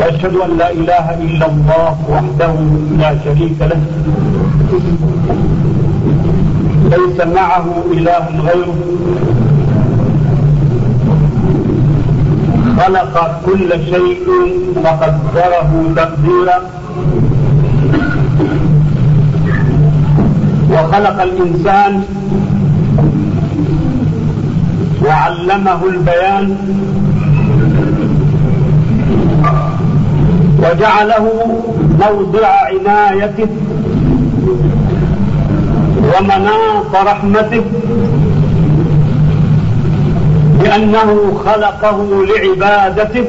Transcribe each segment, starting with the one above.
وأشهد أن لا إله إلا الله وحده لا شريك له ليس معه إله غيره خلق كل شيء فقدره تقديرا وخلق الإنسان وعلمه البيان وجعله موضع عنايته ومناط رحمته لأنه خلقه لعبادته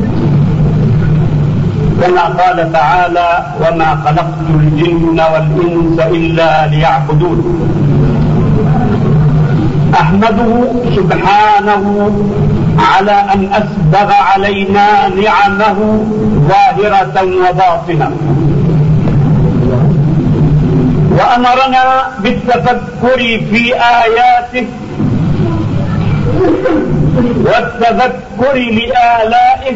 كما قال تعالى وما خلقت الجن والإنس إلا ليعبدون. أحمده سبحانه على أن أسبغ علينا نعمه ظاهرة وباطنة وأمرنا بالتفكر في آياته والتذكر لآلائه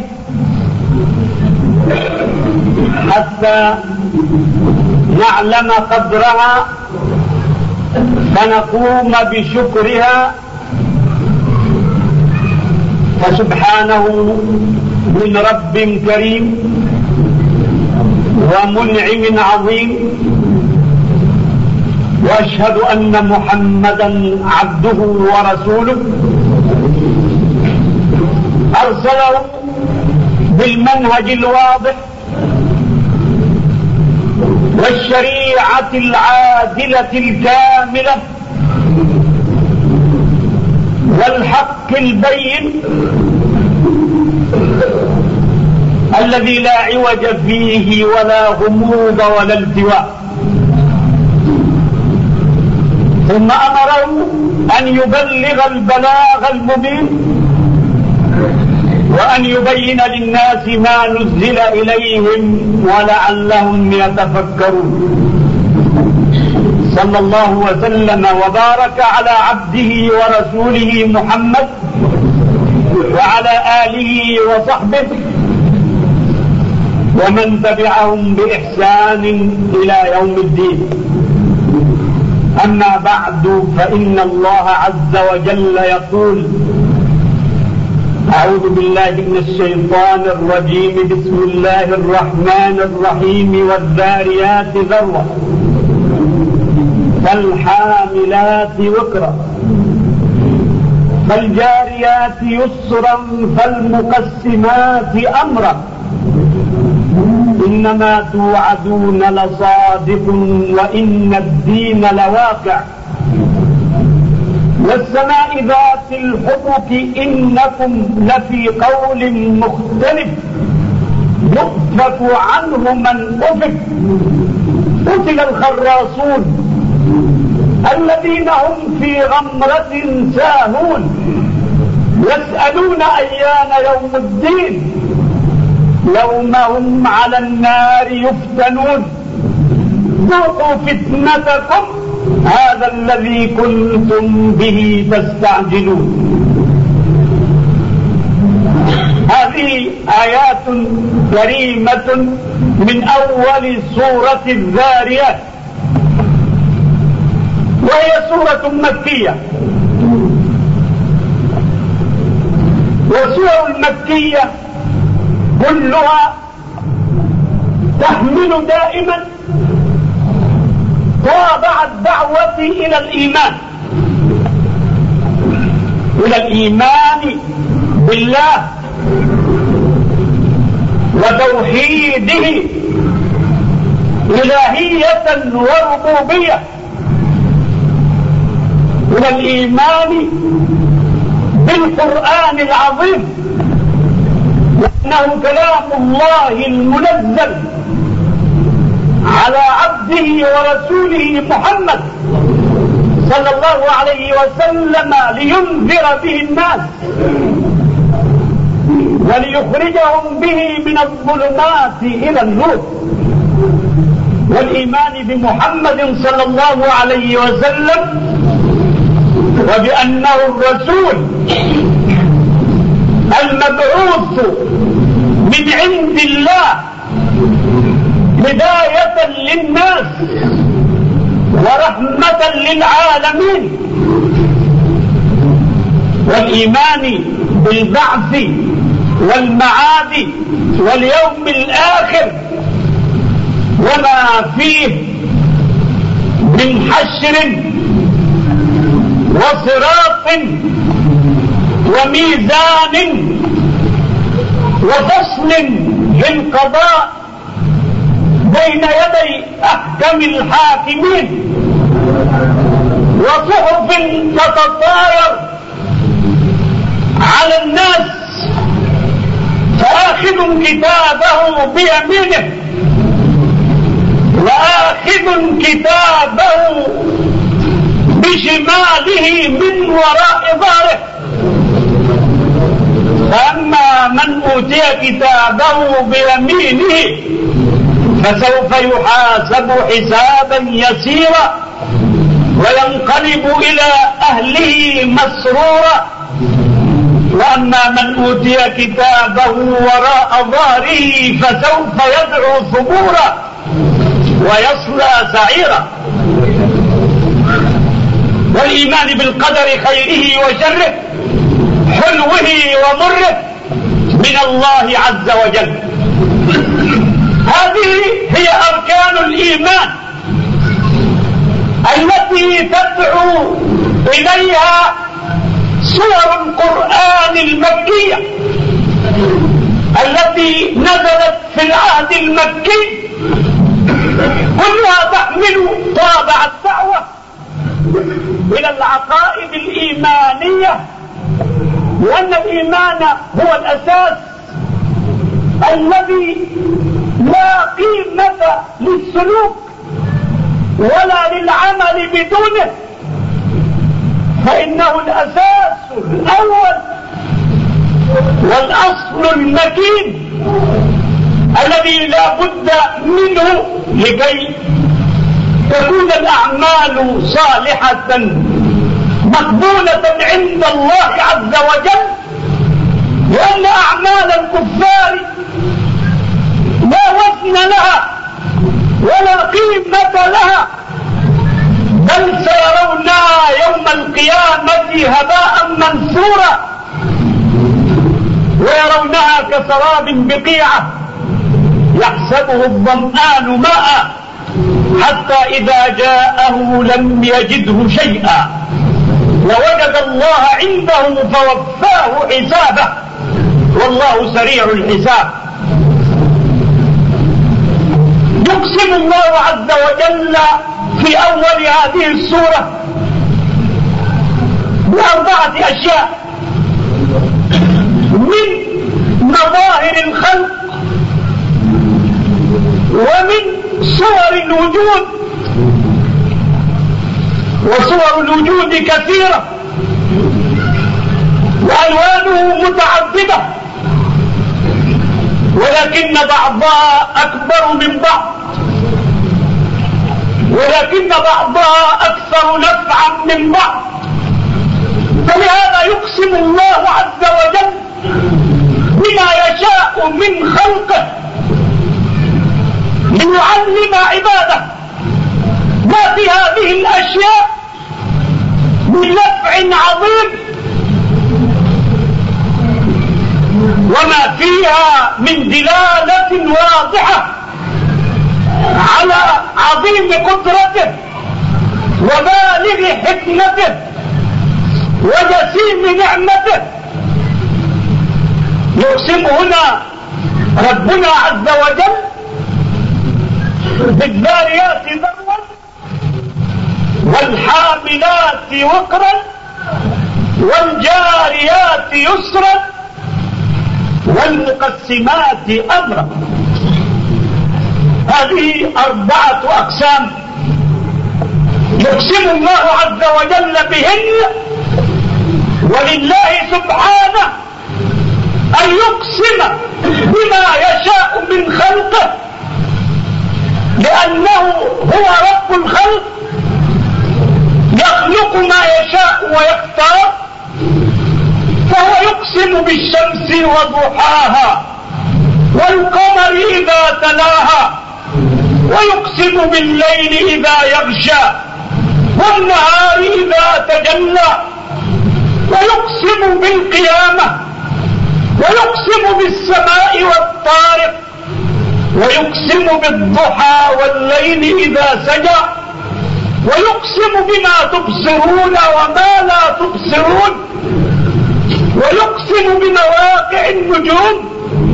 حتى نعلم قدرها فنقوم بشكرها. فسبحانه من رب كريم ومنعم عظيم، وأشهد أن محمدا عبده ورسوله أرسله بالمنهج الواضح والشريعة العادلة الكاملة والحق البين الذي لا عوج فيه ولا غموض ولا التواء. ثم أمره أن يبلغ البلاغ المبين وأن يبين للناس ما نزل إليهم ولعلهم يتفكرون. صلى الله وسلم وبارك على عبده ورسوله محمد وعلى آله وصحبه ومن تبعهم بإحسان إلى يوم الدين. أما بعد فإن الله عز وجل يقول أعوذ بالله من الشيطان الرجيم بسم الله الرحمن الرحيم والذاريات ذروا فالحاملات وقرا فالجاريات يسرا فالمقسمات أمرا إنما توعدون لصادق وإن الدين لواقع والسماء ذات الحبك إنكم لفي قول مختلف يؤفك عنه من أفك قتل الخراصون الذين هم في غمرة ساهون يسألون أيان يوم الدين يوم هم على النار يفتنون ذوقوا فتنتكم هذا الذي كنتم به تستعجلون. هذه آيات كريمة من أول سورة الذاريات، وهي سورة مكية، والسور المكية كلها تحمل دائما طابع الدعوة إلى الإيمان بالله وتوحيده إلهية وربوبية، إلى الإيمان بالقرآن العظيم وأنه كلام الله المنزل على عبده ورسوله محمد صلى الله عليه وسلم لينذر به الناس وليخرجهم به من الظلمات إلى النور. والإيمان بمحمد صلى الله عليه وسلم وبأنه الرسول المبعوث من عند الله هداية للناس ورحمة للعالمين، والإيمان بالبعث والمعاد واليوم الآخر وما فيه من حشر وصراط وميزان وفصل للقضاء بين يدي أحكم الحاكمين، وصحف تتطاير على الناس، فآخذ كتابه بيمينه وآخذ كتابه بشماله من وراء ظهره. فأما من أوتي كتابه بيمينه فسوف يحاسب حسابا يسيرا وينقلب إلى أهله مسرورا. وأما من أوتي كتابه وراء ظهره فسوف يدعو ثبورا ويصلى سعيرا. والإيمان بالقدر خيره وشره حلوه ومره من الله عز وجل. هذه هي أركان الإيمان التي تدعو إليها سور القرآن المكية التي نزلت في العهد المكي، كلها تحمل طابع الدعوة إلى العقائد الإيمانية، لأن الإيمان هو الأساس الذي لا قيمة للسلوك ولا للعمل بدونه، فإنه الأساس الأول والأصل المتين الذي لا بد منه لكي تكون الأعمال صالحة مقبولة عند الله عز وجل. لأن أعمال الكفار لا وزن لها ولا قيمة لها، بل سيرونها يوم القيامة هباء منثورا، ويرونها كسراب بقيعة يحسبه الظمآن ماء حتى إذا جاءه لم يجده شيئا ووجد الله عنده فوفاه حسابه والله سريع الحساب. يقسم الله عز وجل في أول هذه السورة بأربعة أشياء من مظاهر الخلق ومن صور الوجود، وصور الوجود كثيرة وألوانه متعددة، ولكن بعضها أكبر من بعض، ولكن بعضها أكثر نفعا من بعض. فلهذا يقسم الله عز وجل بما يشاء من خلقه ليعلم عباده ما في هذه الأشياء من نفع عظيم وما فيها من دلالة واضحة على عظيم قدرته وبالغ حكمته وجسيم نعمته. يقسم هنا ربنا عز وجل بالذاريات ذروا والحاملات وقرا والجاريات يسرا والمقسمات أمرا. هذه أربعة أقسام يقسم الله عز وجل بهن، ولله سبحانه أن يقسم بما يشاء من خلقه، لأنه هو رب الخلق يخلق ما يشاء ويختار. فهو يقسم بالشمس وضحاها والقمر إذا تلاها ويقسم بالليل إذا يغشى والنهار إذا تجلى ويقسم بالقيامة ويقسم بالسماء والطارق ويقسم بالضحى والليل إذا سجى ويقسم بما تبصرون وما لا تبصرون ويقسم بمواقع النجوم.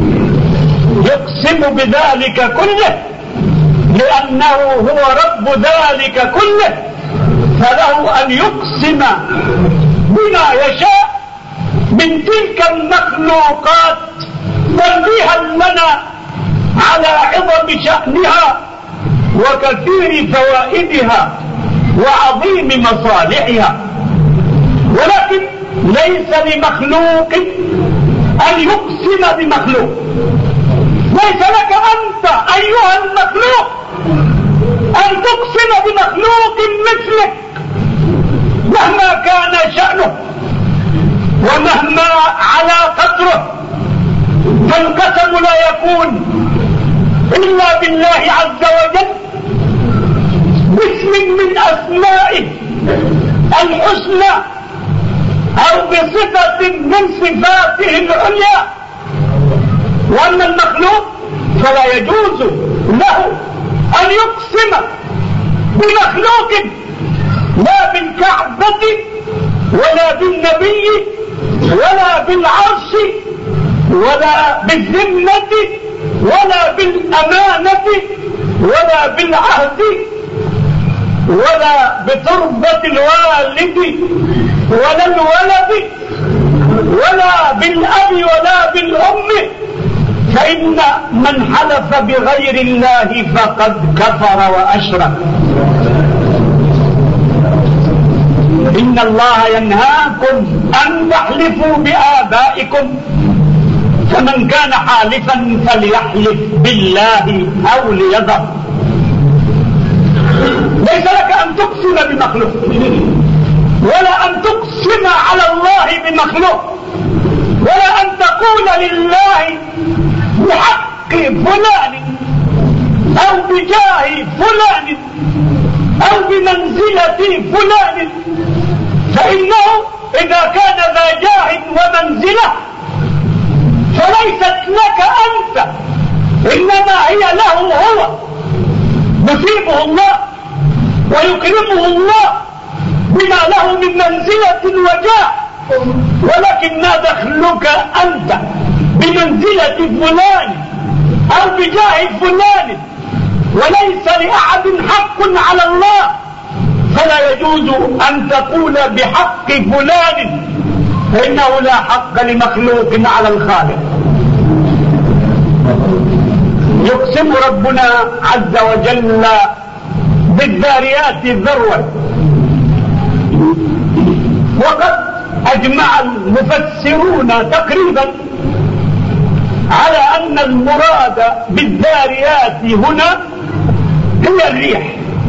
يقسم بذلك كله لأنه هو رب ذلك كله، فله أن يقسم بما يشاء من تلك المخلوقات تنبيها لنا على عظم شأنها وكثير فوائدها وعظيم مصالحها. ولكن ليس لمخلوق أن يقسم بمخلوق. ليس لك أنت أيها المخلوق أن تقسم بمخلوق مثلك مهما كان شأنه ومهما على قدره، فالقسم لا يكون إلا بالله عز وجل باسم من أسمائه الحسنى أو بصفة من صفاته العليا. وأما المخلوق فلا يجوز له أن يقسم بمخلوق، لا بالكعبة ولا بالنبي ولا بالعرش ولا بالذمة ولا بالأمانة ولا بالعهد ولا بتربة الوالد ولا الولد ولا بالأب ولا بالأم، فإن من حلف بغير الله فقد كفر وأشرك. إن الله ينهاكم أن تحلفوا بآبائكم، فمن كان حالفا فليحلف بالله أو ليذر. ليس لك أن تقسم بمخلوق ولا أن تقسم على الله بمخلوق ولا أن تقول لله بحق فلان أو بجاه فلان أو بمنزلة فلان، فإنه إذا كان ذا جاه ومنزلة فليست لك أنت، إنما هي له هو. يثيبه الله ويكرمه الله بما له من منزلة وجاه، ولكن ما دخلك أنت بمنزلة فلان أو بجاه فلان؟ وليس لأحد حق على الله، فلا يجوز أن تقول بحق فلان، فإنه لا حق لمخلوق على الخالق. يقسم ربنا عز وجل بالذاريات ذروا، وقد أجمع المفسرون تقريبا على أن المراد بالذاريات هنا هي الريح،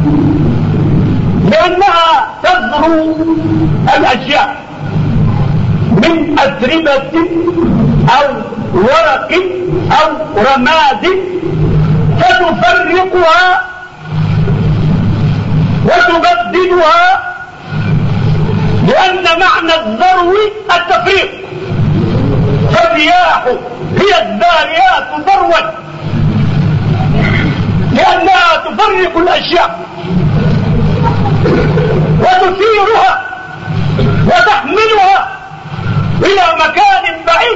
لأنها تذرو الأشياء من أتربة أو ورق أو رماد فتفرقها وتبدلها، لأن معنى الذرو التفريق، فالرياح هي الذاريات ذروا لأنها تفرق الأشياء وتثيرها وتحملها إلى مكان بعيد.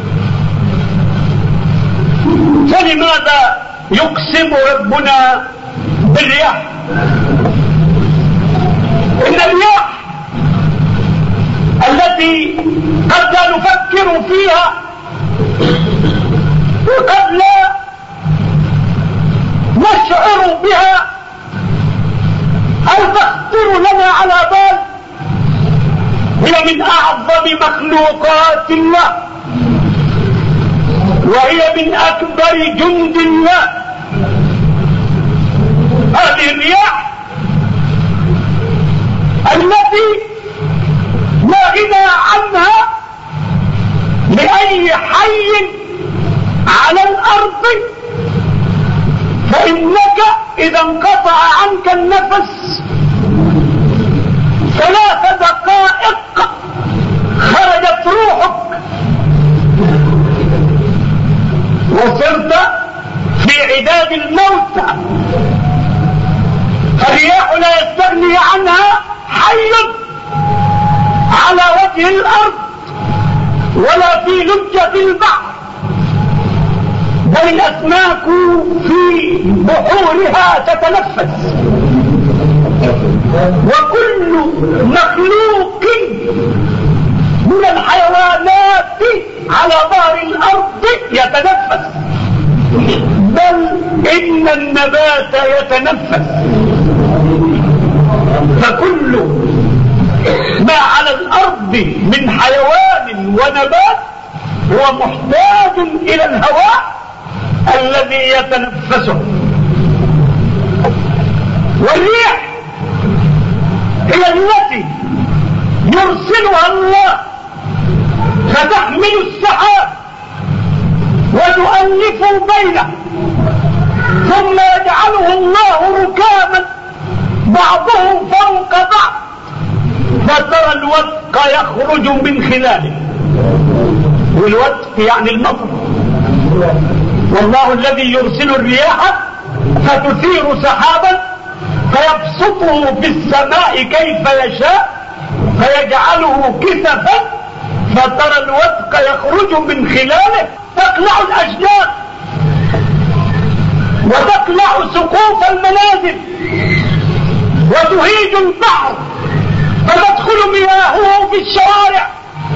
فلماذا يقسم ربنا بالرياح؟ إن الرياح التي قد لا نفكر فيها وقد لا نشعر بها أو تخطر لنا على بال، هي من أعظم مخلوقات الله، وهي من أكبر جند الله. هذه الرياح التي لا غنى عنها لأي حي على الأرض، فإنك إذا انقطع عنك النفس 3 دقائق خرجت روحك وصرت في عداد الموتى. الرياح لا يستغني عنها حي على وجه الأرض ولا في لجة البحر، بل الأسماك في بحورها تتنفس، وكل مخلوق من الحيوانات على ظهر الأرض يتنفس، بل إن النبات يتنفس. فكل ما على الأرض من حيوان ونبات هو محتاج إلى الهواء الذي يتنفسه. والريح هي التي يرسلها الله فتحمل السحاب وتؤلف بينه، ثم يجعله الله ركاما بعضه فوق بعض، فترى الودق يخرج من خلاله. والودق يعني المطر. والله الذي يرسل الرياح فتثير سحابا فيبسطه في السماء كيف يشاء فيجعله كسفا، فترى الودق يخرج من خلاله، تقلع الأشجار وتقلع سقوف المنازل وتهيج البحر فتدخل مياهه في الشوارع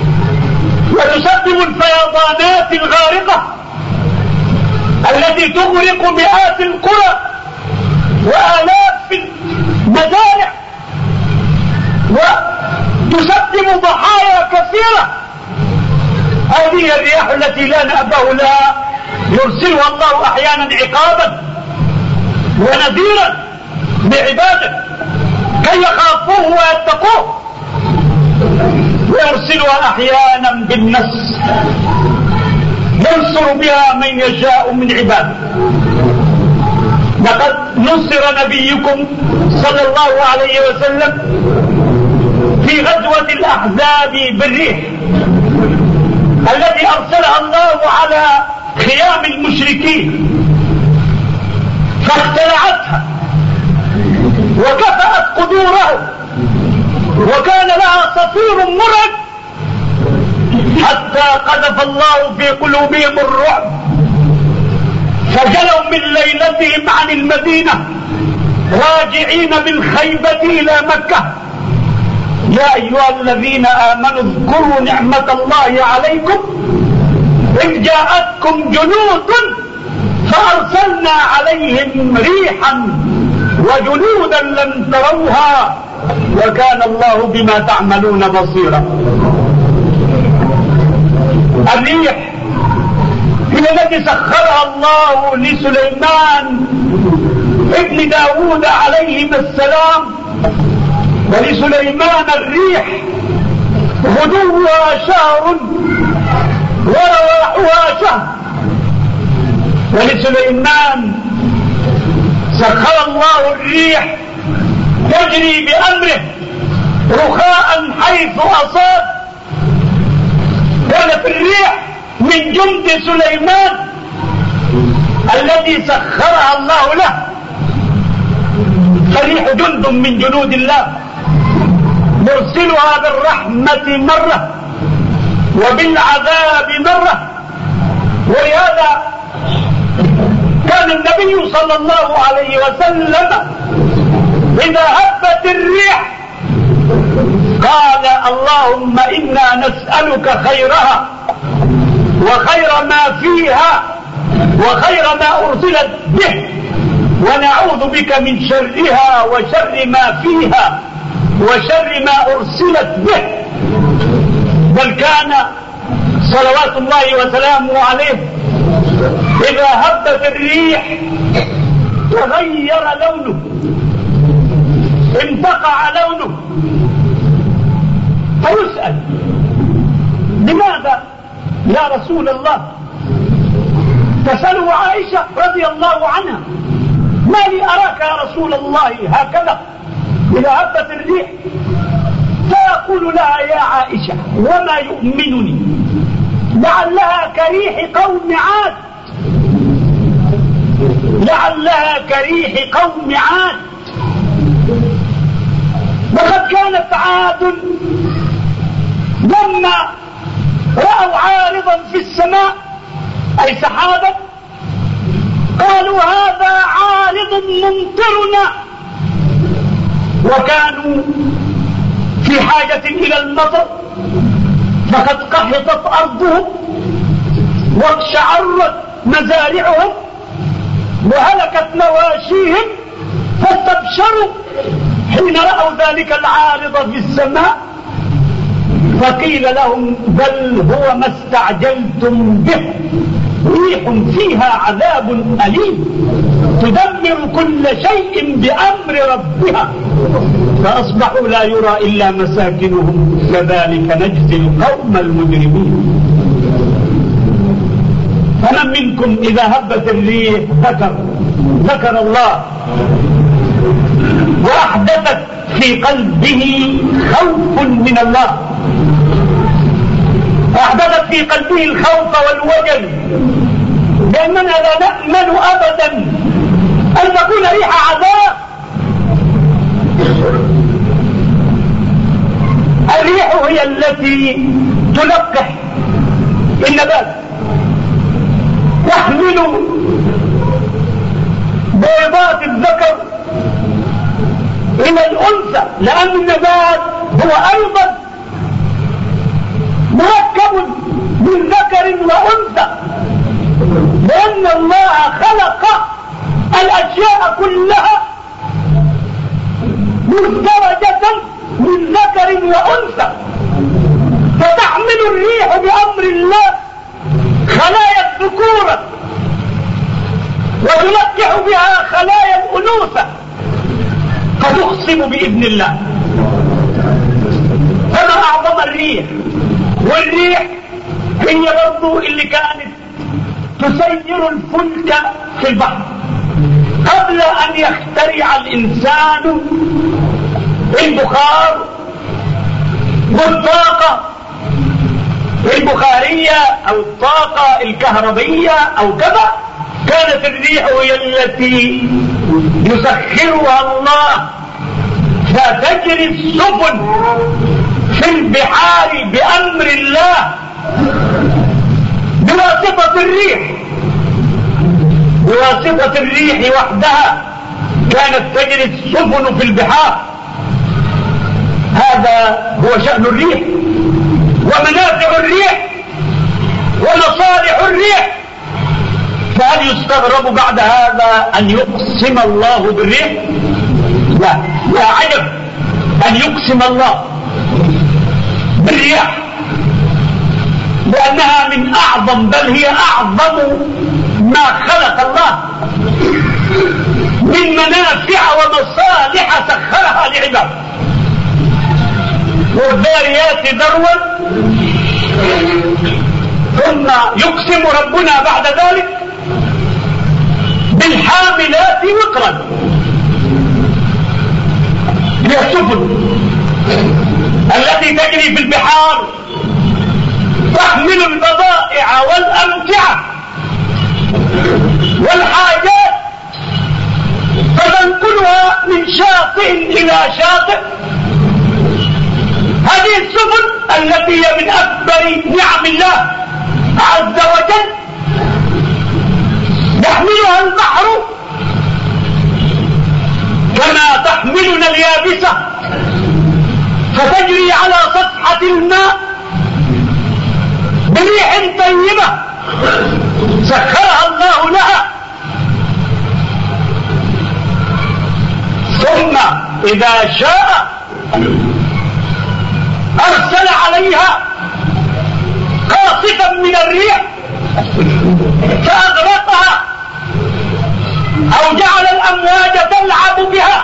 وتسبب الفيضانات الغارقة التي تغرق مئات القرى وآلاف المزارع وتسبب ضحايا كثيرة. هذه الرياح التي لا نأبه لها يرسلها الله أحيانا عقابا ونذيرا بعباده كي يخافوه ويتقوه، ويرسلها أحيانا بالنص ينصر بها من يشاء من عباده. لقد نصر نبيكم صلى الله عليه وسلم في غزوة الأحزاب بالريح التي أرسلها الله على خيام المشركين فاختلعتها وكفأت قدوره، وكان لها صفير مرعب حتى قذف الله في قلوبهم الرعب، فجلوا من ليلتهم عن المدينة راجعين بالخيبة إلى مكة. يا أيها الذين آمنوا اذكروا نعمة الله عليكم إذ جاءتكم جنود فأرسلنا عليهم ريحا وجنودا لم تروها وكان الله بما تعملون بصيرا. الريح هي التي سخرها الله لسليمان ابن داود عليهم السلام، ولسليمان الريح غدوها شهر ورواحها شهر. ولسليمان سخر الله الريح تجري بأمره رخاء حيث أصاب. كانت الريح من جند سليمان الذي سخرها الله له، فالريح جند من جنود الله يرسلها بالرحمة مرة وبالعذاب مرة. ولهذا كان النبي صلى الله عليه وسلم إذا هبت الريح قال اللهم إنا نسألك خيرها وخير ما فيها وخير ما أرسلت به، ونعوذ بك من شرها وشر ما فيها وشر ما أرسلت به. بل كان صلوات الله وسلامه عليه إذا هبت الريح تغير لونه، انتقع لونه، فيسأل لماذا يا رسول الله؟ تسأله عائشة رضي الله عنها: ما لي أراك يا رسول الله هكذا إذا هبت الريح؟ فيقول لها: يا عائشة وما يؤمنني لعلها كريح قوم عاد، لعلها كريح قوم عاد. وقد كانت عاد لما رأوا عارضا في السماء أي سحابا قالوا: هذا عارض ممطرنا، وكانوا في حاجة إلى المطر، فقد قحطت أرضهم واقشعرت مزارعهم وهلكت مواشيهم، فاستبشروا حين رأوا ذلك العارض في السماء، فقيل لهم: بل هو ما استعجلتم به، ريح فيها عذاب أليم تدمر كل شيء بأمر ربها، فأصبحوا لا يرى إلا مساكنهم، كذلك نجزي القوم المجرمين. فمن منكم إذا هبت الريح ذكر الله وأحدثت في قلبه خوف من الله، أحدثت في قلبه الخوف والوجل، لأننا لا نأمن أبدا أن تكون ريح عذاب. الريح هي التي تلقح النبات، تحمل بيضات الذكر إلى الأنثى، لأن النبات هو أيضا مركب من ذكر وأنثى، لأن الله خلق الأشياء كلها مزدوجة من ذكر وأنثى، فتحمل الريح بأمر الله خلايا الذكورة وتلقح بها خلايا الأنوثة، فتقسم بإذن الله. فما أعظم الريح، والريح هي برضو اللي كانت تسير الفلك في البحر قبل أن يخترع الإنسان البخار والطاقة البخارية أو الطاقة الكهربية أو كذا. كانت الريح هي التي يسخرها الله، فتجري السفن في البحار بأمر الله بواسطة الريح، بواسطة الريح وحدها كانت تجري السفن في البحار. هذا هو شأن الريح ومنافع الريح ومصالح الريح. فهل يستغرب بعد هذا أن يقسم الله بالريح؟ لا عجب أن يقسم الله بالرياح، لأنها من أعظم، بل هي أعظم ما خلق الله من منافع ومصالح سخرها لعباده. والذاريات ذروا، ثم يقسم ربنا بعد ذلك بالحاملات وقرا، هي السفن التي تجري في البحار تحمل البضائع والأمتعة والحاجات، فتنقلها من شاطئ إلى شاطئ. هذه السفن التي هي من أكبر نعم الله عز وجل، يحملها البحر كما تحملنا اليابسة، فتجري على سطحة الماء بريح طيبة سخرها الله لها. ثم إذا شاء أرسل عليها قاصفا من الريح فأغرقها، أو جعل الأمواج تلعب بها.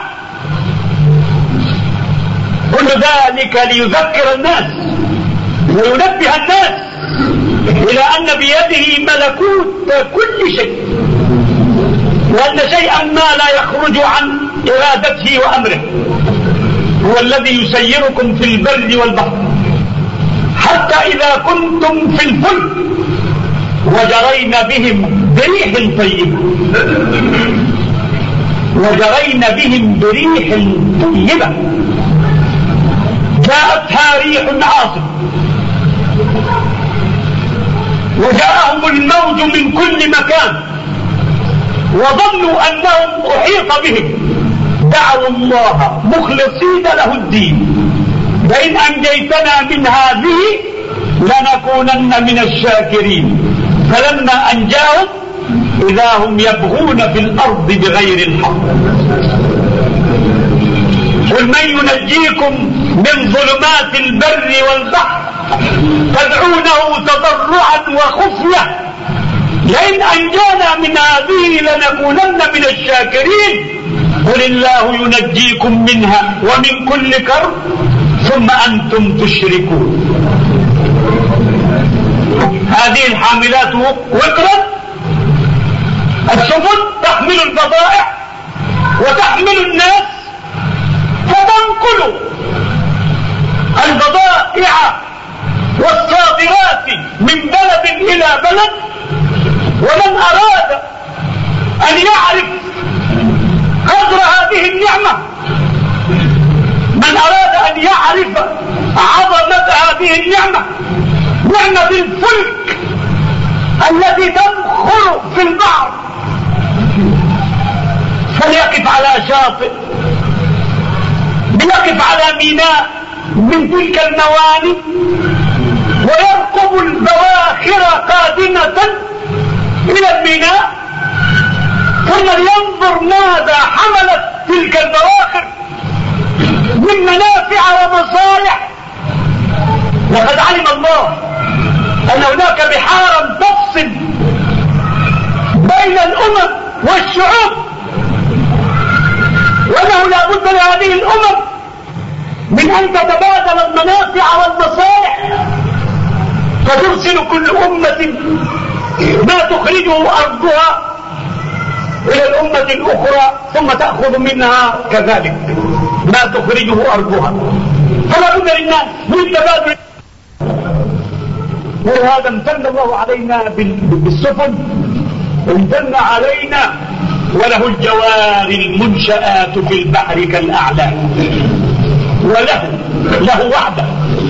كل ذلك ليذكر الناس وينبه الناس إلى أن بيده ملكوت كل شيء، وأن شيئا ما لا يخرج عن إرادته وأمره. هو الذي يسيركم في البر والبحر حتى إذا كنتم في الفلك وجرين بهم بريح طيبة، وجرين بهم بريح طيبة جاءتها ريح عاصف وجاءهم الموج من كل مكان وظنوا أنهم أحيط بهم، دعوا الله مخلصين له الدين لئن أنجيتنا من هذه لنكونن من الشاكرين. فلما أنجاهم إذا هم يبغون في الأرض بغير الحق. قل من ينجيكم من ظلمات البر والبحر تدعونه تضرعا وخفية لئن أنجانا من هذه لنكونن من الشاكرين. قل الله ينجيكم منها ومن كل كرب ثم أنتم تشركون. هذه الحاملات وقرا السفن تحمل البضائع وتحمل الناس، فتنقل البضائع والصادرات من بلد إلى بلد. ومن أراد أن يعرف قدر هذه النعمة، من أراد أن يعرف عظمة هذه النعمة، نعمة الفلك التي تنخر في البحر، فليقف على شاطئ، ليقف على ميناء من تلك الموانئ ويرقب البواخر قادمة إلى الميناء، ثم لينظر ماذا حملت تلك البواخر من منافع ومصالح. لقد علم الله أن هناك بحارا تفصل بين الأمم والشعوب، وأنه لا بد لهذه الأمم من أن تتبادل المنافع والمصالح، فترسل كل أمة ما تخرجه أرضها إلى الأمة الأخرى ثم تأخذ منها كذلك ما تخرجه أرضها. فلا بد للناس من تبادل. ولهذا امتن الله علينا بالسفن، امتن علينا وله الجوار المنشآت في البحر كالأعلام، وله وعده،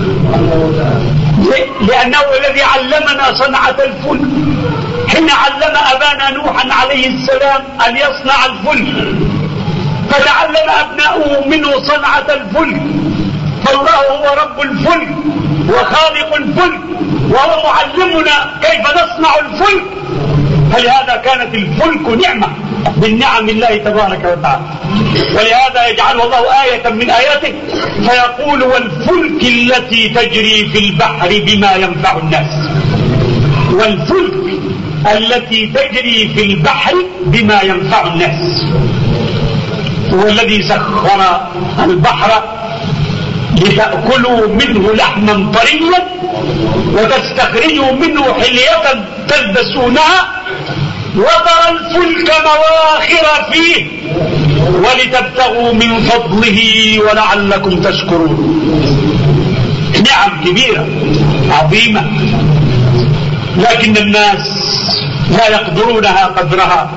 لأنه الذي علمنا صنعة الفلك حين علم أبانا نوحا عليه السلام أن يصنع الفلك، فتعلم أبناؤه منه صنعة الفلك. فالله هو رب الفلك وخالق الفلك وهو معلمنا كيف نصنع الفلك. فلهذا كانت الفلك نعمة من نعم الله تبارك وتعالى، ولهذا يجعله الله آية من آياته فيقول والفلك التي تجري في البحر بما ينفع الناس. والفلك التي تجري في البحر بما ينفع الناس. هو الذي سخر البحر لتأكلوا منه لحما طريا وتستخرجوا منه حلية تلبسونها وترى الفلك مواخر فيه ولتبتغوا من فضله ولعلكم تشكرون. نعم كبيرة عظيمة، لكن الناس لا يقدرونها قدرها،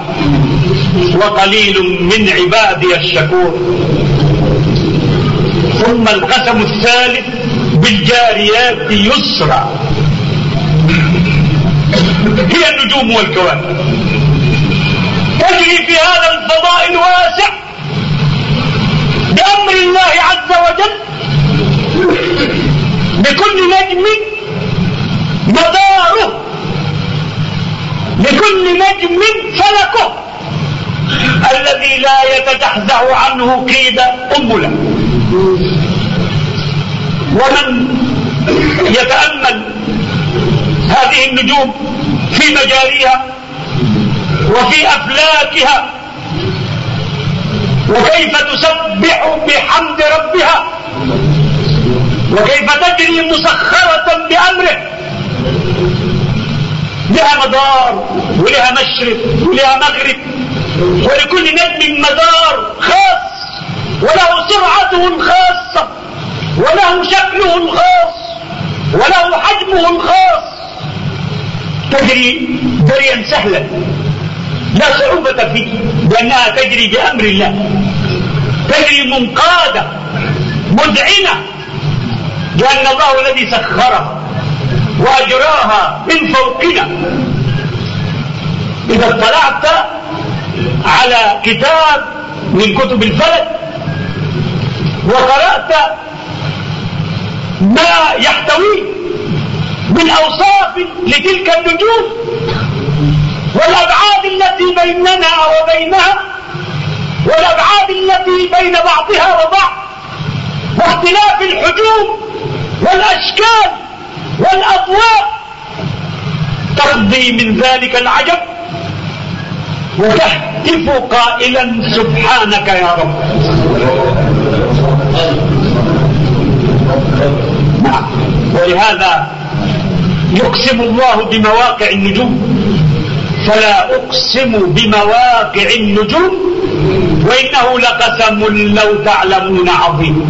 وقليل من عبادي الشكور. ثم القسم الثالث بالجاريات يسرا، هي النجوم والكواكب تجري في هذا الفضاء الواسع بأمر الله عز وجل، بكل نجم مداره، لكل نجم فلكه الذي لا يتزحزح عنه قيد أمله. ومن يتأمل هذه النجوم في مجاريها وفي أفلاكها وكيف تسبح بحمد ربها وكيف تجري مسخرة بأمره، لها مدار ولها مشرق ولها مغرب، ولكل نجم مدار خاص وله سرعته الخاصة وله شكله الخاص وله حجمه الخاص. تجري جريا سهلا لا صعوبة فيه لأنها تجري بأمر الله، تجري منقادة مذعنة لأن الله الذي سخرها وأجراها من فوقنا. إذا اطلعت على كتاب من كتب الفلك وقرأت ما يحتويه من أوصاف لتلك النجوم والأبعاد التي بيننا وبينها والأبعاد التي بين بعضها وبعض واختلاف الحجوم والأشكال والأضواء، تقضي من ذلك العجب وتهتف قائلا سبحانك يا رب. ولهذا يقسم الله بمواقع النجوم، فلا أقسم بمواقع النجوم وإنه لقسم لو تعلمون عظيم.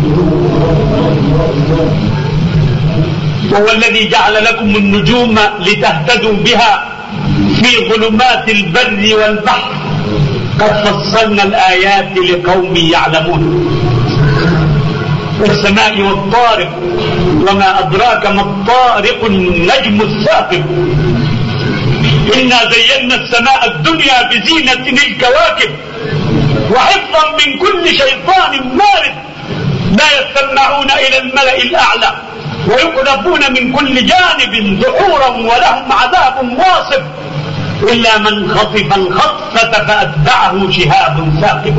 وهو الذي جعل لكم النجوم لتهتدوا بها في ظلمات البر والبحر، قد فصلنا الآيات لقوم يعلمون. والسماء والطارق وما أدراك ما الطارق النجم الثاقب، إنا زينا السماء الدنيا بزينة الكواكب وحفظا من كل شيطان مارد، لا يستمعون إلى الملأ الأعلى ويقذفون من كل جانب دحورا ولهم عذاب واصب إلا من خطف الخطفة فأتبعه شهاب ثاقب.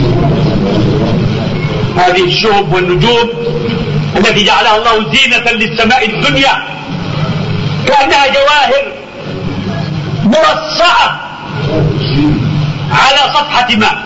هذه الشهب والنجوم التي جعلها الله زينة للسماء الدنيا كأنها جواهر مرصعة على صفحة ماء،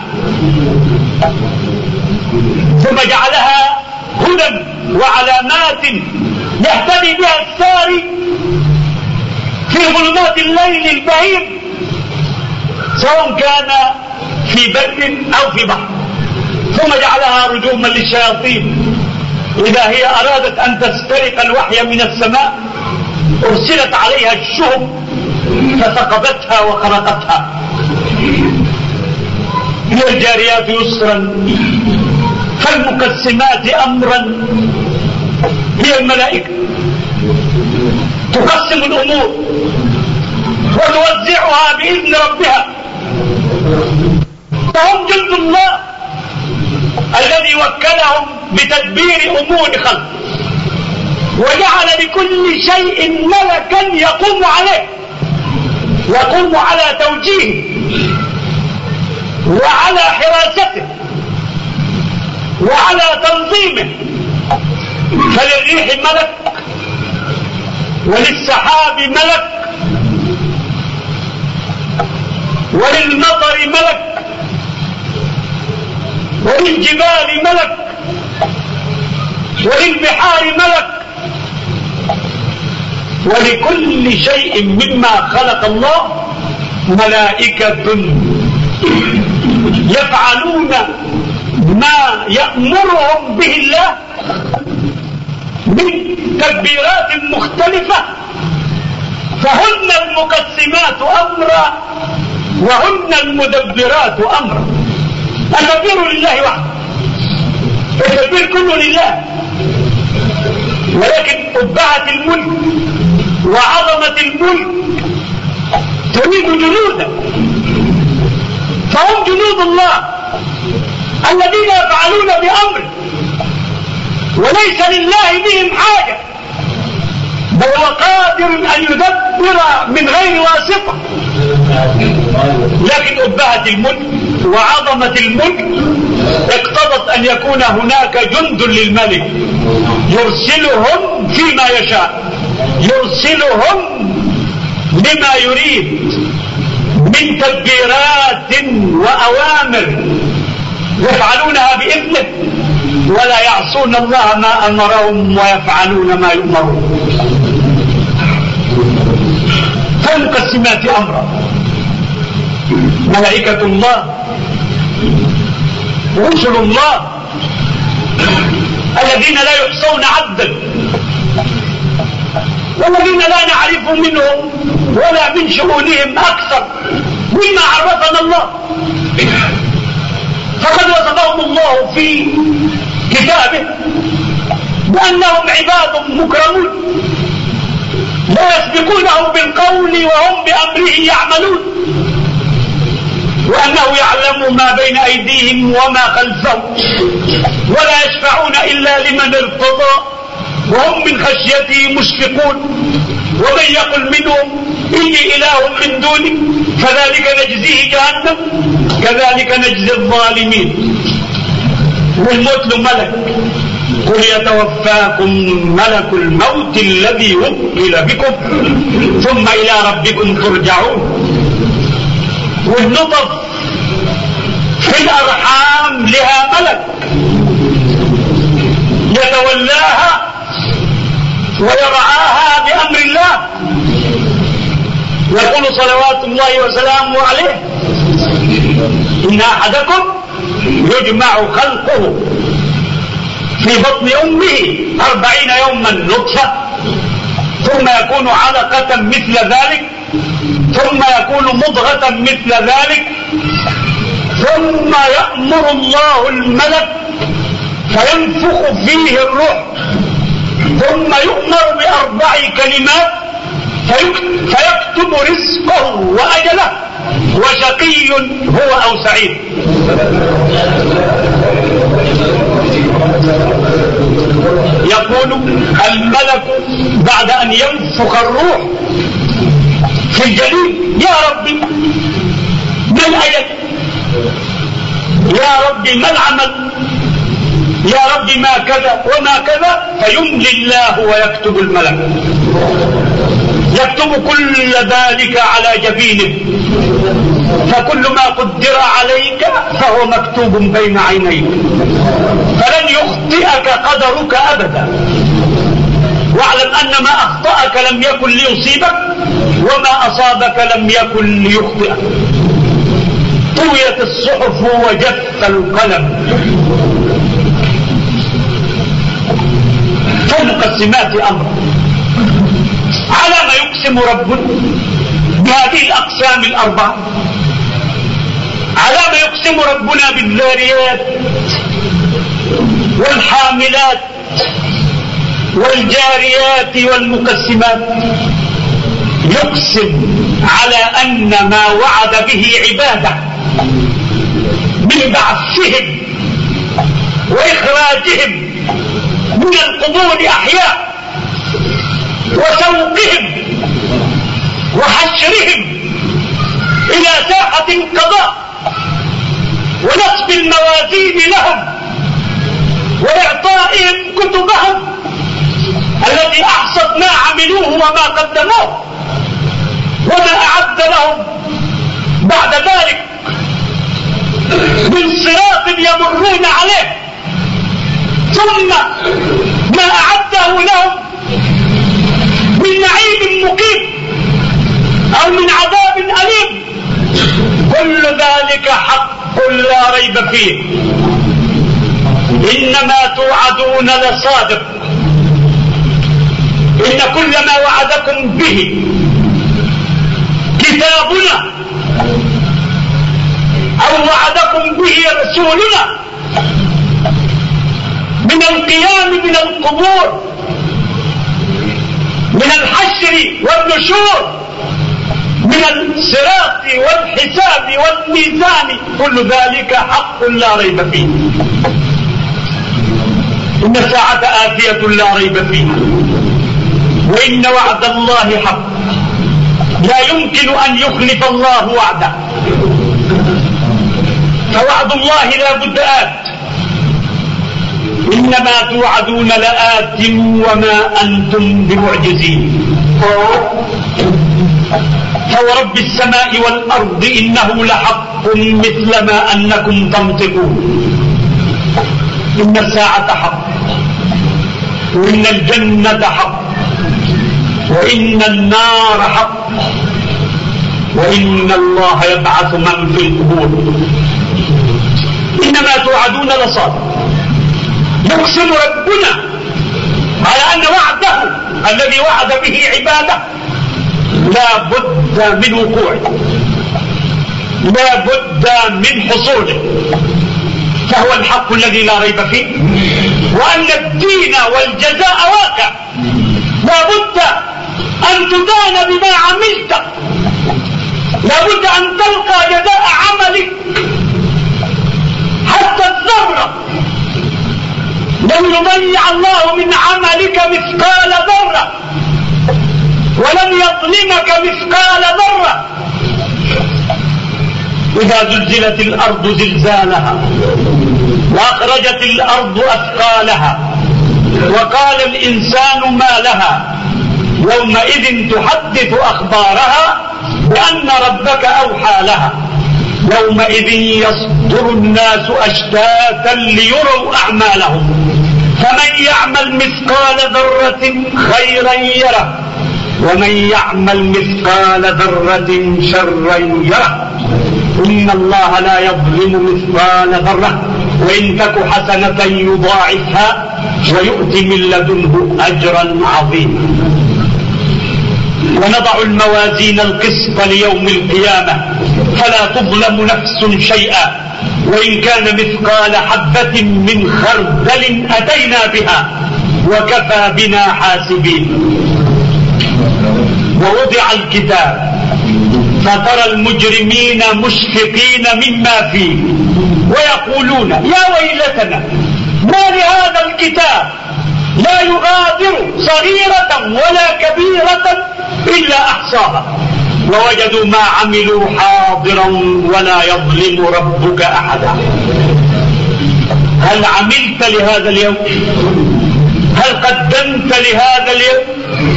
ثم جعلها هدى وعلامات يهتدي بها الساري في ظلمات الليل البهيم سواء كان في بر أو في بحر، ثم جعلها رجوما للشياطين إذا هي أرادت أن تسترق الوحي من السماء أرسلت عليها الشهب فثقبتها وخرقتها. هي الجاريات يسرا فالمقسمات أمرا، هي الملائكة تقسم الأمور وتوزعها بإذن ربها، فهم جند الله الذي وكلهم بتدبير أمور خلقه وجعل لكل شيء ملكا يقوم عليه، يقوم على توجيهه وعلى حراسته وعلى تنظيمه. فللريح ملك وللسحاب ملك وللمطر ملك وللجبال ملك وللبحار ملك، ولكل شيء مما خلق الله ملائكة يفعلون ما يأمرهم به الله من تدبيرات مختلفة، فهن المقسمات أمرا وهن المدبرات أمرا. التدبير لله وحده، التدبير كله لله، ولكن أبعة الملك وعظمة الملك تريد جنودا، فهم جنود الله الذين يفعلون بأمره وليس لله بهم حاجة، بل هو قادر أن يدبر من غير واسطة. لكن أبهة الملك وعظمة الملك اقتضت أن يكون هناك جند للملك يرسلهم فيما يشاء، يرسلهم لما يريد من تدبيرات وأوامر يفعلونها بإذنه ولا يعصون الله ما أمرهم ويفعلون ما يؤمرون. فالمقسمات أمرا. ملائكة الله رسل الله الذين لا يحصون عدا والذين لا نعرف منهم ولا من شؤونهم أكثر مما عرفنا الله. فقد وصفهم الله في كتابه بأنهم عباد مكرمون لا يسبقونه بالقول وهم بأمره يعملون، وأنه يعلم ما بين أيديهم وما خلفهم ولا يشفعون إلا لمن ارتضى وهم من خشيته مشفقون. ومن يقل منهم إني إله من دوني فذلك نجزيه جهنم كذلك نجزي الظالمين. والموت ملك قل يتوفاكم ملك الموت الذي وكل بكم ثم إلى ربكم ترجعون. والنطف في الأرحام لها ملك يتولاها ويرعاها بأمر الله. يقول صلوات الله وسلامه عليه إن أحدكم يجمع خلقه في بطن أمه 40 يوما نطفة ثم يكون علقة مثل ذلك ثم يكون مضغة مثل ذلك ثم يأمر الله الملك فينفخ فيه الروح ثم يؤمر ب4 كلمات فيكتب رزقه وأجله وشقي هو أو سعيد. يقول الملك بعد أن ينفخ الروح في الجليل يا ربي ما الأجل، يا ربي ما العمل، يا ربي ما كذا وما كذا، فيملي الله ويكتب الملك يكتب كل ذلك على جبينه. فكل ما قدر عليك فهو مكتوب بين عينيك فلن يخطئك قدرك أبدا. واعلم أن ما أخطأك لم يكن ليصيبك وما أصابك لم يكن ليخطئك. طويت الصحف وجف القلم. فالمقسمات أمر. على ما يقسم ربنا بهذه الأقسام ال4؟ على ما يقسم ربنا بالذاريات والحاملات والجاريات والمقسمات؟ يقسم على أن ما وعد به عباده من بعثهم وإخراجهم من القبور أحياء وسوقهم وحشرهم إلى ساحة القضاء ونصب الموازين لهم وإعطائهم كتبهم التي أحصت ما عملوه وما قدموه وما أعد لهم بعد ذلك من صراط يمرون عليه ثم ما أعده لهم من نعيم مقيم أو من عذاب أليم. كل ذلك حق لا ريب فيه. إنما توعدون لصادق. إن كل ما وعدكم به كتابنا أو وعدكم به رسولنا من القيام من القبور من الحشر والنشور من الصراط والحساب والميزان كل ذلك حق لا ريب فيه. إن الساعة آتية لا ريب فيها وإن وعد الله حق لا يمكن أن يخلف الله وعده. فوعد الله لا بد آت. إنما توعدون لآت وما أنتم بمعجزين. فورب السماء والأرض إنه لحق مثل ما أنكم تنطقون. إن الساعة حق وإن الجنة حق وإن النار حق وإن الله يبعث من في القبور إنما توعدون لصادق. يقسم ربنا على أن وعده الذي وعد به عباده لا بد من وقوعه، لا بد من حصوله، فهو الحق الذي لا ريب فيه، وأن الدين والجزاء واقع. لا بد أن تدان بما عملت، لا بد أن تلقى جزاء عملك حتى الذرة. لن يضيع الله من عملك مثقال ذرة، ولن يظلمك مثقال ذرة. إذا زلزلت الأرض زلزالها وأخرجت الأرض أثقالها وقال الإنسان ما لها يومئذ تحدث أخبارها بأن ربك أوحى لها يومئذ يصدر الناس أشتاتا ليروا أعمالهم فمن يعمل مثقال ذرة خيرا يره ومن يعمل مثقال ذرة شرا يره إن الله لا يظلم مثقال ذرة وإن تك حسنة يضاعفها ويؤتي من لدنه أجرا عظيما. ونضع الموازين القسط ليوم القيامة فلا تظلم نفس شيئا وإن كان مثقال حبة من خردل أتينا بها وكفى بنا حاسبين. ووضع الكتاب فترى المجرمين مشفقين مما فيه ويقولون يا ويلتنا ما لهذا الكتاب لا يغادر صغيرة ولا كبيرة إلا أحصاها ووجدوا ما عملوا حاضرا ولا يظلم ربك أحدا. هل عملت لهذا اليوم؟ هل قدمت لهذا اليوم؟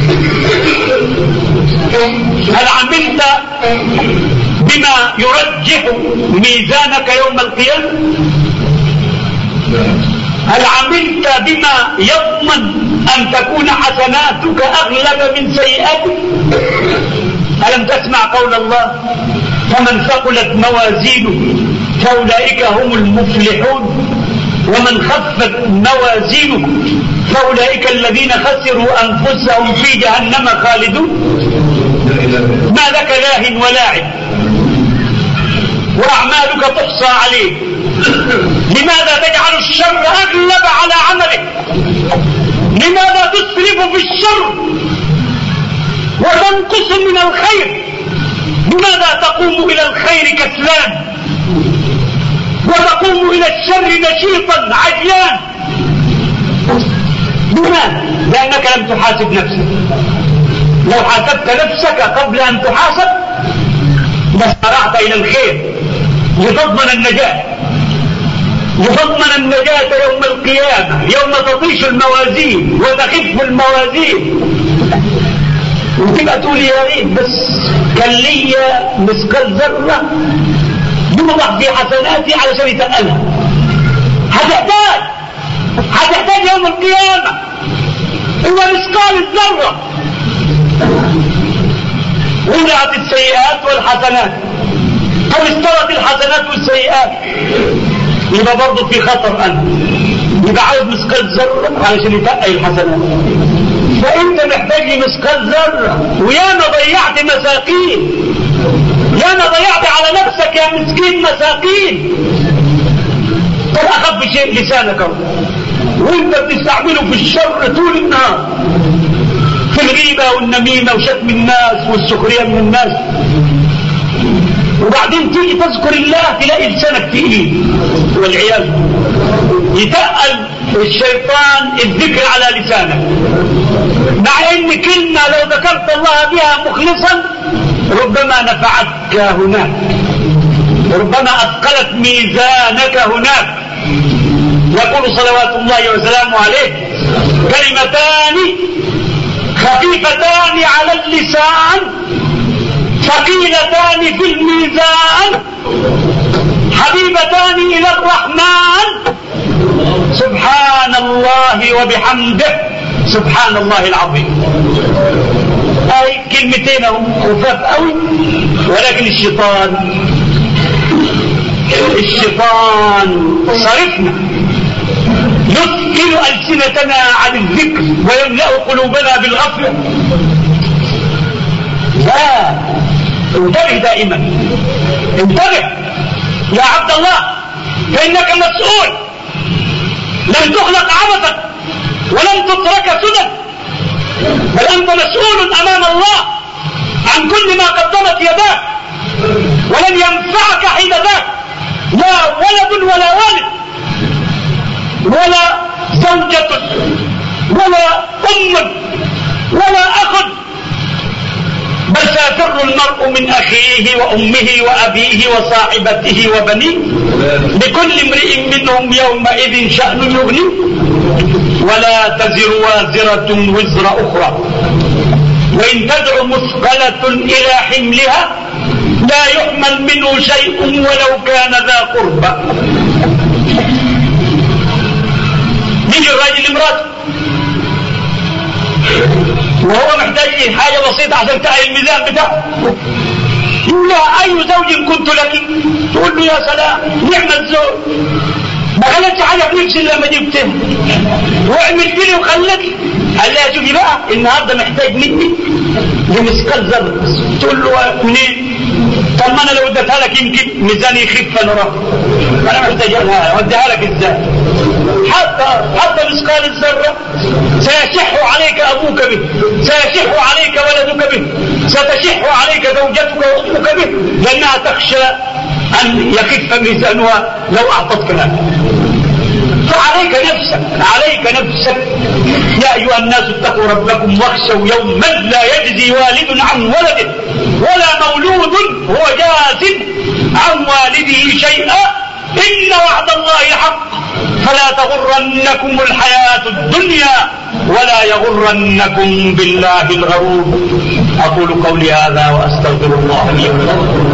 هل عملت بما يرجح ميزانك يوم القيامة؟ هل عملت بما يضمن أن تكون حسناتك أغلب من سيئاتك؟ ألم تسمع قول الله فمن ثقلت موازينه فأولئك هم المفلحون ومن خفت موازينه فأولئك الذين خسروا أنفسهم في جهنم خالدون. ما لك لاه ولاعب وأعمالك تحصى عليك، لماذا تجعل الشر أغلب على عملك؟ لماذا تسرف في الشر وتنقص من الخير؟ لماذا تقوم إلى الخير كسلان وتقوم إلى الشر نشيطا عجلان؟ لماذا؟ لأنك لم تحاسب نفسك. لو حاسبت نفسك قبل أن تحاسب لسارعت إلى الخير لتضمن النجاة، لتضمن النجاة يوم القيامة يوم تطيش الموازين وتخف الموازين وتبقى تقول يا ريت بس كان لي مثقال ذرة يوضع في حسناتي علشان يتقلها. هتحتاج يوم القيامة هو مثقال الذرة. وضعت السيئات والحسنات أو استوت الحسنات والسيئات يبقى برضه في خطر. أنت يبقى عاوز مثقال ذرة علشان يتقل الحسنات، فأنت محتاج لمثقال ذرة. وياما ضيعت مساكين، ياما ضيعت على نفسك يا مسكين مساكين. طب أخف شيء لسانك وانت بتستعمله في الشر طول النهار، في الغيبة والنميمة وشتم الناس والسخرية من الناس، وبعدين تيجي تذكر الله تلاقي لسانك تقيل والعياذ. يتقل الشيطان الذكر على لسانك، مع ان كلمة لو ذكرت الله بها مخلصا ربما نفعتك هناك، ربما أثقلت ميزانك هناك. يقول صلوات الله وسلامه عليه كلمتان خفيفتان على اللسان ثقيلتان في الميزان حبيبتان إلى الرحمن سبحان الله وبحمده سبحان الله العظيم. هاي كلمتين خفاف قوي، ولكن الشيطان صرفنا يثقل ألسنتنا عن الذكر ويملأ قلوبنا بالغفلة. لا، انتبه دائما، انتبه يا عبد الله، فإنك مسؤول، لم تخلق عبثا ولم تترك سدى، بل أنت مسؤول أمام الله عن كل ما قدمت يداك، ولن ينفعك حين ذاك لا ولد ولا والد ولا زوجة ولا أم ولا أخ، بل سيفر المرء من أخيه وأمه وأبيه وصاحبته وبنيه، لكل امرئ منهم يومئذ شأن يغنيه، ولا تزر وازرة وزر أخرى، وإن تدع مثقلة إلى حملها لا يحمل منه شيء ولو كان ذا قربى. يجي الراجل لمراته وهو محتاج حاجة بسيطة عشان تعي الميزان بتاعه، يقول لها أي زوج كنت لك؟ تقول له يا سلام نعم الزوج، ما خلتش حاجة في نفسي لما جبتها وعملت لي وخلت لي. قال لها شوفي بقى النهارده محتاج مني لمثقال ذرة. تقول له منين؟ طب ما انا لو اديتها لك يمكن ميزاني يخف انا رافض، انا محتاج اوديها لك ازاي؟ حتى مثقال الذرة سيشح عليك ابوك به، سيشح عليك ولدك به، ستشح عليك زوجتك وامك به، لانها تخشى ان يخف ميزانها لو اعطتك لها. فعليك نفسك يا أيها الناس اتقوا ربكم واخشوا يوما لا يجزي والد عن ولده ولا مولود هو جاز عن والده شيئا إن وعد الله حق فلا تغرنكم الحياة الدنيا ولا يغرنكم بالله الغرور. أقول قولي هذا وأستغفر الله لي ولكم.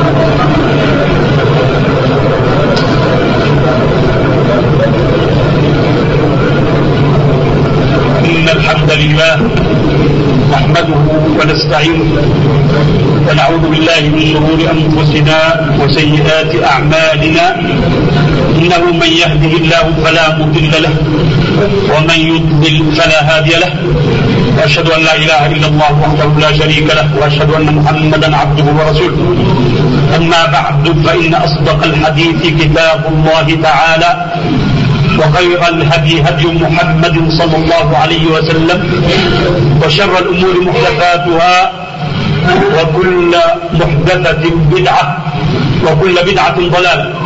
إن الحمد لله نحمده ونستعينه ونعوذ بالله من شرور أنفسنا وسيئات أعمالنا، إنه من يهده الله فلا مضل له ومن يضلل فلا هادي له، وأشهد أن لا إله إلا الله وحده لا شريك له، وأشهد أن محمدا عبده ورسوله. أما بعد، فإن أصدق الحديث كتاب الله تعالى، وخير الهدي هدي محمد صلى الله عليه وسلم، وشر الأمور محدثاتها، وكل محدثة بدعة، وكل بدعة ضلالة.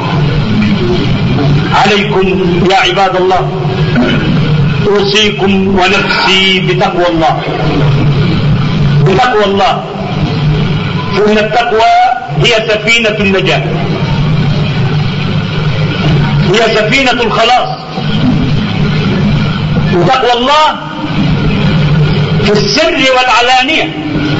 عليكم يا عباد الله أوصيكم ونفسي بتقوى الله، بتقوى الله، فإن التقوى هي سفينة النجاة، هي سفينة الخلاص. وتقوى الله في السر والعلانية،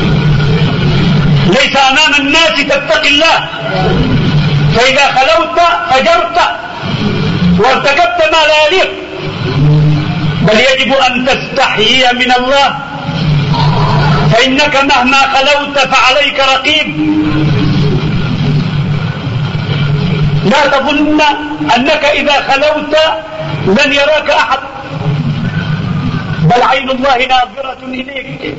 ليس أمام الناس تتقي الله، فإذا خلوت فجرت وارتكبت ما لا يليق، بل يجب أن تستحيي من الله، فإنك مهما خلوت فعليك رقيب. لا تظن أنك إذا خلوت لن يراك أحد، بل عين الله ناظرة إليك،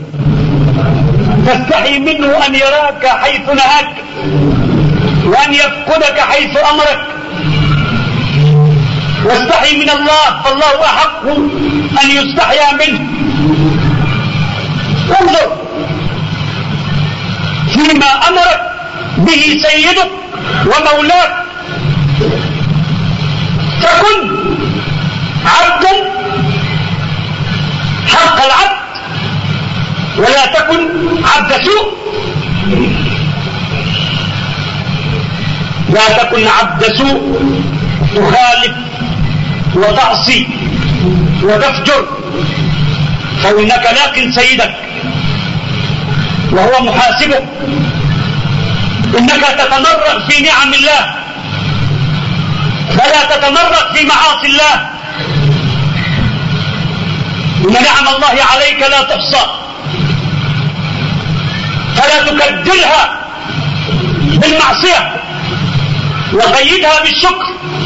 تستحي منه أن يراك حيث نهاك وأن يفقدك حيث أمرك، واستحي من الله فالله أحق أن يستحيا منه. انظر فيما أمرك به سيدك ومولاك، تكن عبدا حق العبد، ولا تكن عبد سوء، لا تكن عبد سوء تخالف وتعصي وتفجر، فإنك لاقٍ سيدك وهو محاسبك. إنك تتمرغ في نعم الله فلا تتمرغ في معاصي الله، إن نعم الله عليك لا تحصى، فلا تكدرها بالمعصية وقيدها بالشكر.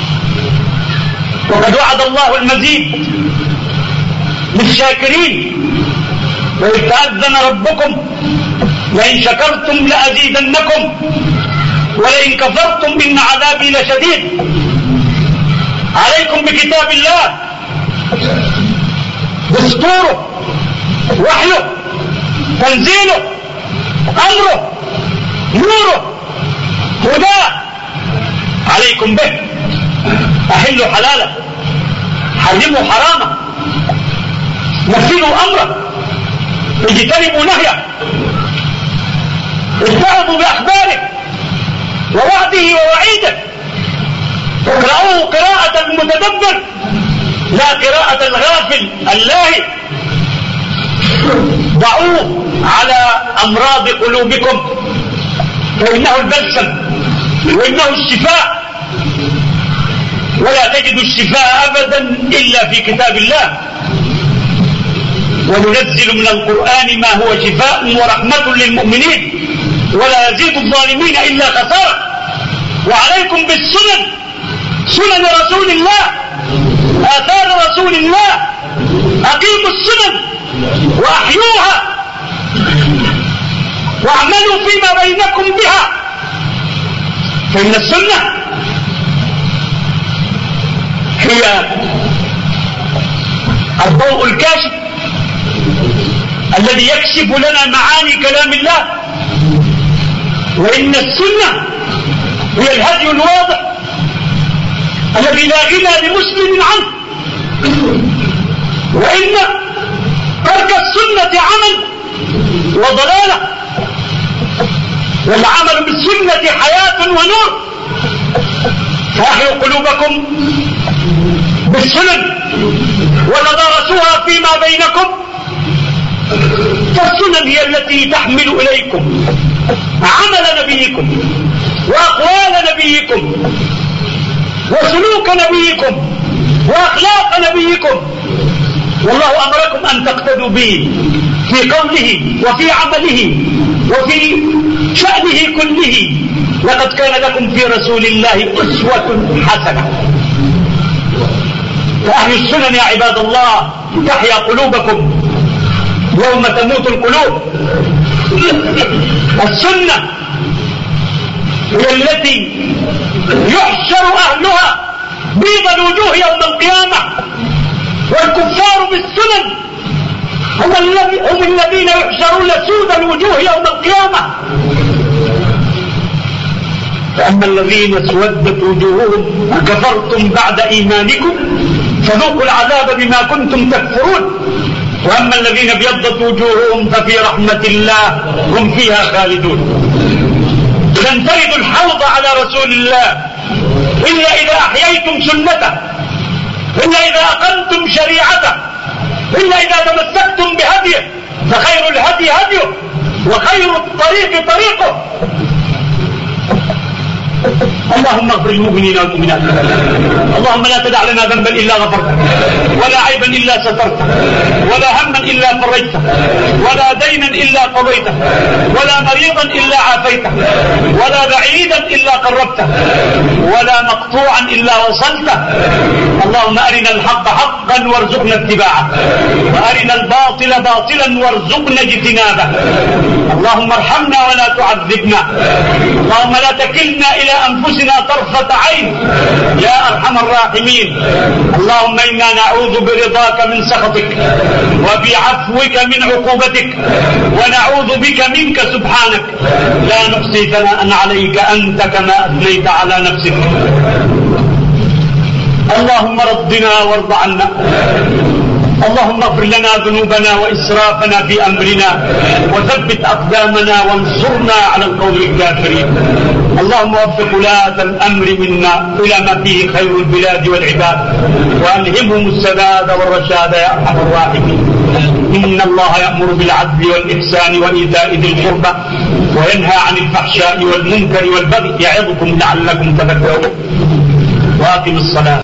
وقد وعد الله المزيد للشاكرين، وإذ تأذن ربكم لئن شكرتم لأزيدنكم ولئن كفرتم إن عذابي لشديد. عليكم بكتاب الله، دستوره، وحيه، تنزيله، أمره، نوره، هداه، عليكم به. أحلوا حلاله، حرموا حرامه، نفذوا أمره، اجتنبوا نهيه، اتعظوا بأخباره ووعده ووعيده. اقرأوه قراءة المتدبر لا قراءة الغافل اللاهي. ضعوه على أمراض قلوبكم، فإنه البلسم وإنه الشفاء، ولا تجد الشفاء أبدا إلا في كتاب الله. وننزل من القرآن ما هو شفاء ورحمة للمؤمنين ولا يزيد الظالمين إلا خسارة. وعليكم بالسنن، سنن رسول الله، آثار رسول الله. أقيموا السنن وأحيوها واعملوا فيما بينكم بها، فإن السنة هي الضوء الكاشف الذي يكشف لنا معاني كلام الله، وإن السنة هي الهدي الواضح الذي لا غنى لمسلم عنه، وإن ترك السنة عمل وضلالة، والعمل بالسنة حياة ونور. فأحيوا قلوبكم بالسنن وتدارسوها فيما بينكم، فالسنن هي التي تحمل إليكم عمل نبيكم وأقوال نبيكم وسلوك نبيكم وأخلاق نبيكم. والله أمركم أن تقتدوا به في قوله وفي عمله وفي شأنه كله. لقد كان لكم في رسول الله أسوة حسنة. فأهل السنن يا عباد الله تحيا قلوبكم يوم تموت القلوب. السنة هي التي يحشر أهلها بيض الوجوه يوم القيامة، والكفار بالسنن هم الذين يحشرون سود الوجوه يوم القيامة. فأما الذين اسودت وجوههم أكفرتم بعد إيمانكم فذوقوا العذاب بما كنتم تكفرون، وأما الذين ابيضت وجوههم ففي رحمة الله هم فيها خالدون. لن تردوا الحوض على رسول الله إلا إذا أحييتم سنته، إلا إذا أقمتم شريعته، إلا إذا تمسكتم بهديه، فخير الهدي هديه وخير الطريق طريقه. اللهم اغفر للمؤمنين والمؤمنات، اللهم لا تدع لنا ذنبا إلا غفرته، ولا عيبا إلا سترته، ولا هما إلا فرجته، ولا دينا إلا قضيته، ولا مريضا إلا عافيته، ولا بعيدا إلا قربته، ولا مقطوعا إلا وصلته. اللهم أرنا الحق حقا وارزقنا اتباعه، وأرنا الباطل باطلا وارزقنا اجتنابه. اللهم ارحمنا ولا تعذبنا، اللهم لا تكلنا إلى أنفسنا طرفة عين يا أرحم الراحمين. اللهم إنا نعوذ برضاك من سخطك وبعفوك من عقوبتك، ونعوذ بك منك سبحانك لا نحصي ثناء عليك أنت كما أثنيت على نفسك. اللهم رضنا وارض عنا، اللهم اغفر لنا ذنوبنا وإسرافنا في أمرنا، وثبت أقدامنا وانصرنا على القوم الكافرين. اللهم وفق ولاة الأمر منا إلى ما فيه خير البلاد والعباد، وألهمهم السداد والرشاد يا أرحم الراحمين. إن الله يأمر بالعدل والإحسان وإيتاء ذي القربى وينهى عن الفحشاء والمنكر والبغي يعظكم لعلكم تذكرون. وأقم الصلاة.